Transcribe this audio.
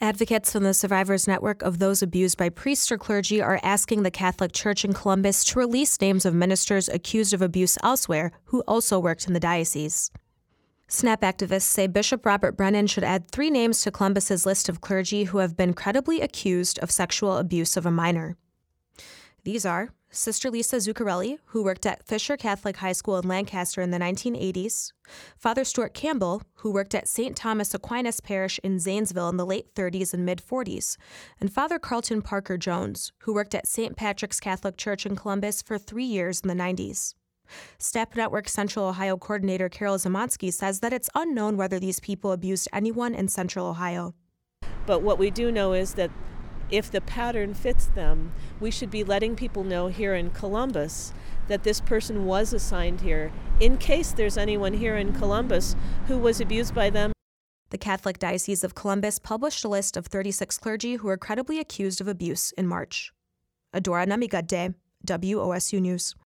Advocates from the Survivors Network of those abused by priests or clergy are asking the Catholic Church in Columbus to release names of ministers accused of abuse elsewhere who also worked in the diocese. SNAP activists say Bishop Robert Brennan should add 3 names to Columbus's list of clergy who have been credibly accused of sexual abuse of a minor. These are Sister Lisa Zuccarelli, who worked at Fisher Catholic High School in Lancaster in the 1980s, Father Stuart Campbell, who worked at St. Thomas Aquinas Parish in Zanesville in the late 30s and mid-40s, and Father Carlton Parker Jones, who worked at St. Patrick's Catholic Church in Columbus for 3 years in the 90s. STAP Network Central Ohio coordinator Carol Zamansky says that it's unknown whether these people abused anyone in Central Ohio. But what we do know is that if the pattern fits them, we should be letting people know here in Columbus that this person was assigned here in case there's anyone here in Columbus who was abused by them. The Catholic Diocese of Columbus published a list of 36 clergy who were credibly accused of abuse in March. Adora Namigadde, WOSU News.